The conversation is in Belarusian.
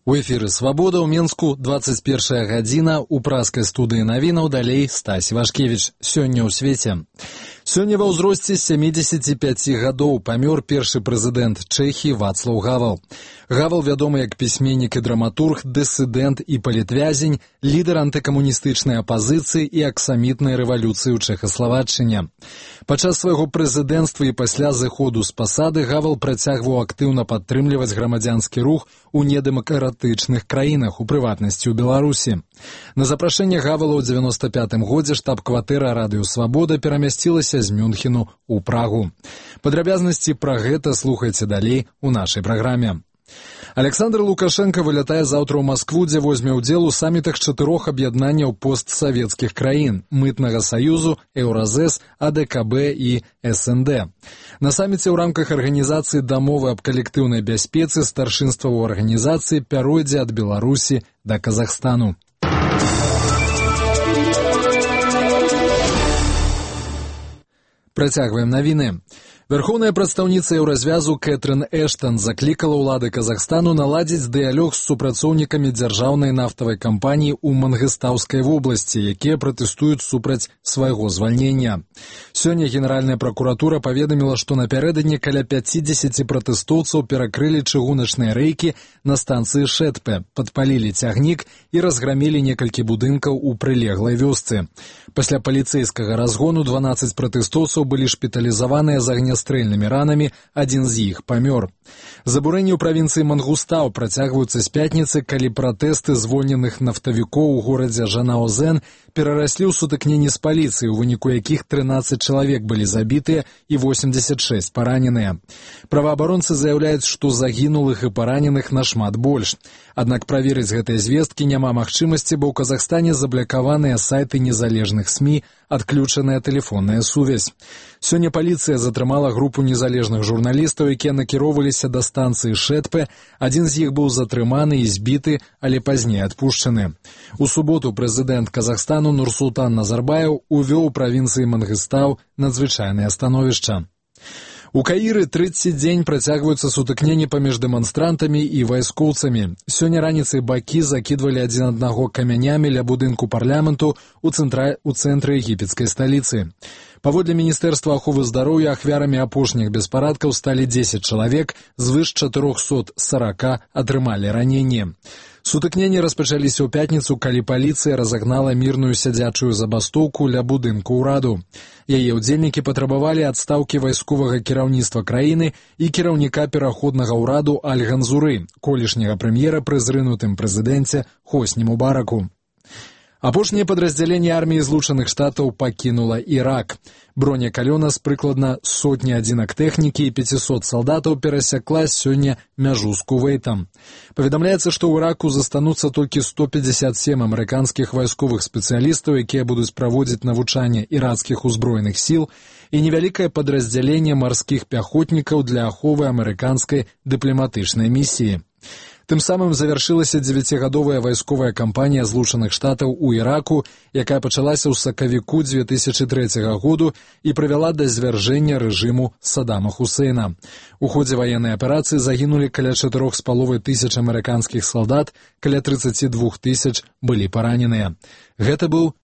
У эфіры «Свабода» ў Менску, 21 гадзіна, у праскай студыі навінаў, далей Стась Івашкевіч. Сёння ў свеце. Сёння ва ўзросце 75 гадоў памёр першы прэзідэнт Чэхіі Вацлаў Гавал. Гавал вядомы як пісьменнік і драматург, дысідэнт і палітвязень, лідар антыкамуністычнай апазіцыі і аксамітнай рэвалюцыі ў Чэхаславаччыне. Падчас свайго прэзідэнцтва і пасля зыходу з пасады Гавал працягваў актыўна падтрымліваць грамадзянскі рух у недэмакратычных краінах, у прыватнасці ў Беларусі. На запрашэнне Гавала ў 95-м годзе штаб-кватэра радыё «Свабода» перамясцілася з Мюнхену ў Прагу. Падрабязнасці пра гэта слухайце далей у нашай праграме. Александр Лукашенко вылятае заўтра ў Маскву, дзе возьме ўдзел у самітах 4 аб'яднанняў постсавецкіх краін – Мытнага саюзу, Еўразэс, АДКБ і СНД. На саміце ў рамках арганізацыі дамовы аб калектыўнай бяспецы старшынства ў арганізацыі пяройдзе ад Беларусі да Казахстану. Працягваем навіны. Вярхоўная прадстаўніца Еўразвязу Кэтрын Эштан заклікала ўлады Казахстану наладзіць дыялог з супрацоўнікамі дзяржаўнай нафтавай кампаніі ў Мангыстаўскай вобласці, якія пратэстуюць супраць свайго звальнення. Сёння Генеральная пракуратура паведаміла, што напярэдадні каля 50 пратэстоўцаў перакрылі чыгуначныя рэйкі на станцыі Шэтпе, падпалілі цягнік і разграмілі некалькі будынкаў у прылеглай вёсцы. Пасля паліцэйскага разгону 12 пратэстоўцаў былі шпіталізаваныя з агнястрэльнымі ранамі, адзін з іх памёр. Забурэнні ў правінцыі Мангустау працягваюцца з пятніцы, калі пратэсты звольненых нафтавікоў у горадзе Жанаозен перараслі ў сутыкненні з паліцыяй, у выніку якіх 13 чалавек былі забітыя і 86 параненыя. Праваабаронцы заяўляюць, што загінулых і параненых нашмат больш. Аднак праверыць гэтыя звесткі няма магчымасці, бо ў Казахстане заблакаваныя сайты незалежных СМІ, адключаная тэлефонная сувязь. Сёння паліцыя затрымала групу незалежных журналістаў, якія накіроўваліся да станцыі Шэтпе. Адзін з іх быў затрыманы і збіты, але пазней адпушчаны. У суботу прэзідэнт Казахстану Нурсултан Назарбаев увёў у правінцыі Мангыстау надзвычайнае становішча. У Каіры 30 дзень працягваюцца сутыкненні паміж дэманстрантамі і вайскоўцамі. Сёння раніцай бакі закідвалі адзін аднаго камянямі ля будынку парламенту ў цэнтры егіпецкай сталіцы. Паводле Міністэрства аховы здароўя ахвярамі апошніх беспарадкаў сталі 10 чалавек, звыш 440 атрымалі раненні. Сутыкненні распачаліся ў пятніцу, калі паліцыя разагнала мірную сядзячую забастоўку ля будынку ўраду. Яе ўдзельнікі патрабавалі адстаўкі вайсковага кіраўніцтва краіны і кіраўніка пераходнага ўраду Аль-Ганзуры, колішняга прэм'ера пры зрынутым прэзідэнце Хосні Мубараку. Апошняе падраздзяленне арміі Злучаных Штатаў пакінула Ірак. Броня калёна з прыкладна сотні адзінак тэхнікі і 500 салдатаў перасякла сёння мяжу з Кувейтам. Паведамляецца, што ў Іраку застануцца толькі 157 амерыканскіх вайсковых спецыялістаў, якія будуць праводзіць навучанне ірацкіх узброеных сіл, і невялікае падраздзяленне марскіх пяхотнікаў для аховы амерыканскай дыпламатычнай місіі. Тым самым завяршылася 9гадовая вайсковая кампанія Злучаных Штатаў у Іраку, якая пачалася ў сакавіку 2003 году і прывяла да звяржэння рэжыму Саддама Хусейна. У ходзе ваеннай аперацыі загінулі каля 4,5 тысяч амерыканскіх салдат, каля 32 тысяч былі параненыя. Гэта быў